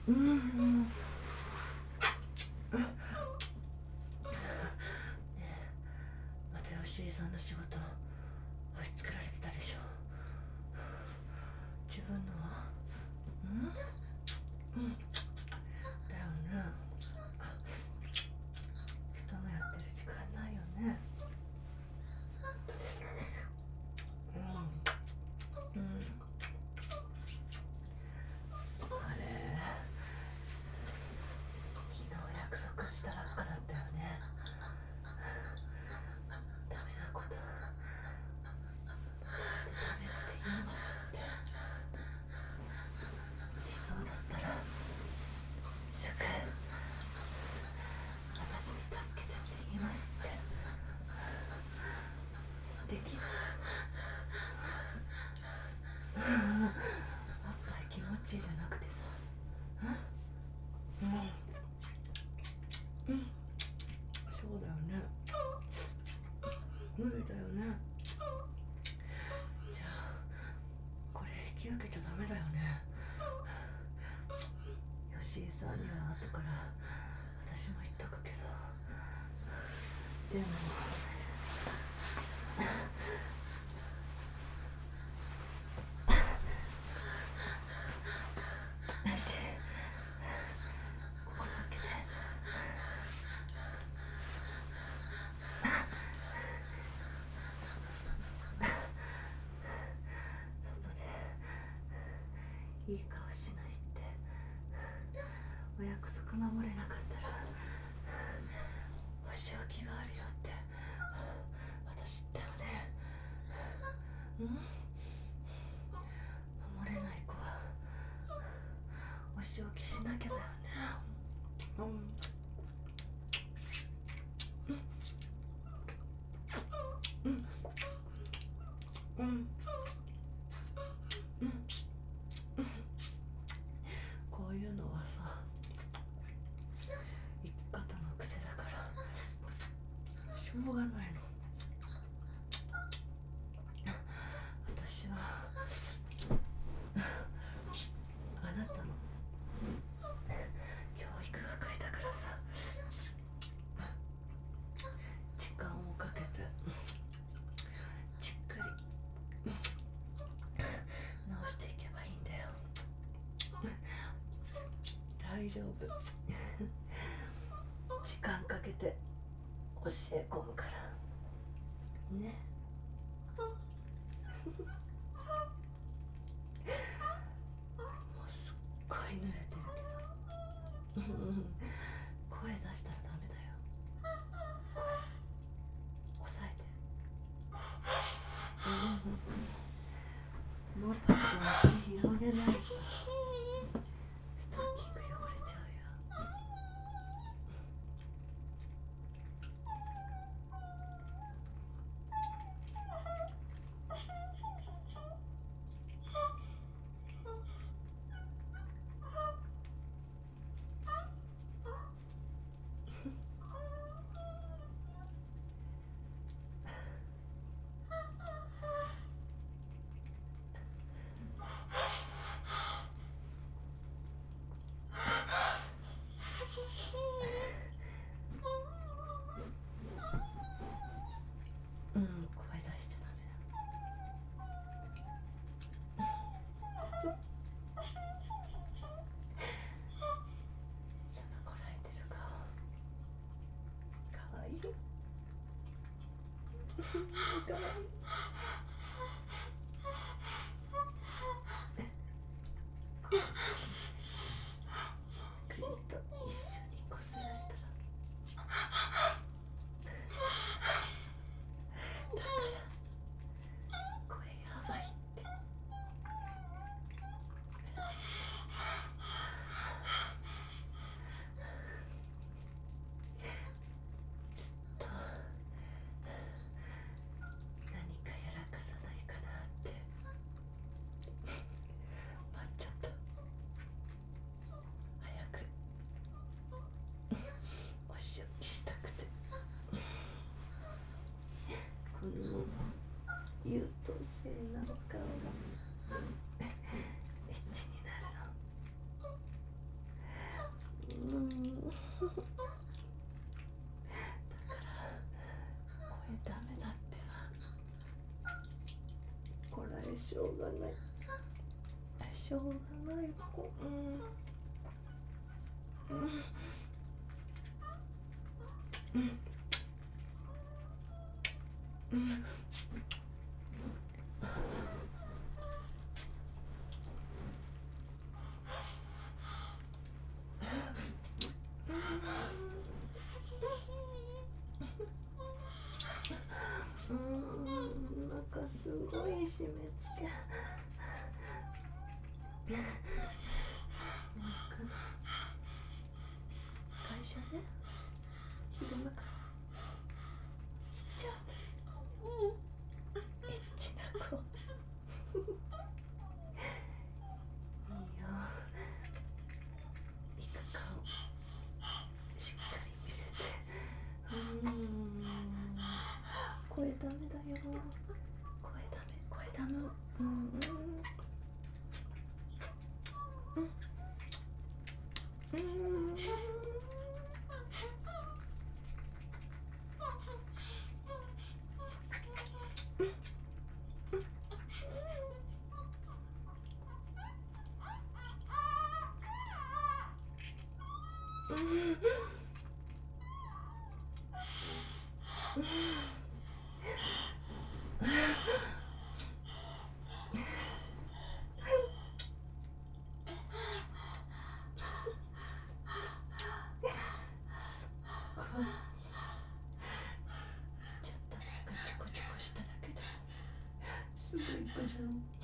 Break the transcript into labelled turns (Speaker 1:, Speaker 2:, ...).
Speaker 1: うん。ねえ、また吉井さんの仕事押し付けられてたでしょ。自分のはうんだよね。人のやってる時間ないよね。うん。あれ、昨日約束したばっかだったよね。ダメなことダメって言いますって。理想だったらすぐ私に助けてって言いますって。できる。あっぱい気持ちいいじゃなくてさ。そうだよね。無理だよね。じゃあこれ引き受けちゃダメだよね。吉井さんには後から私も言っとくけど、でも私心開けて外でいい顔しないってお約束守れなかったらお仕置きがあるよって私言ったよね。守れない子はお仕置きしなきゃだよね。こういうのはさ、生き方の癖だからしょうがないの。私はあなたの教育係だからさ、時間をかけてじっくり直していけばいいんだよ。大丈夫。時間かけて教え込むからね。もうすっごい濡れてるけど声出したらダメだよ。声抑えて。もっと足広げないとストッキング汚れちゃうよ。声出しちゃダメだ。そのこらえてる顔かわいい。かわいい。栗と一緒にこすられたらだから声やばいって。ずっと何かやらかさないかなって待っちゃった。 うがないしょうがない子。なんかすごい締め付け。会社で昼間から行っちゃう。エッチな子。いいよ。行く顔しっかり見せて。声ダメだよ。声ダメ。ちょっとなんかチコチコしただけですぐ行くじゃん。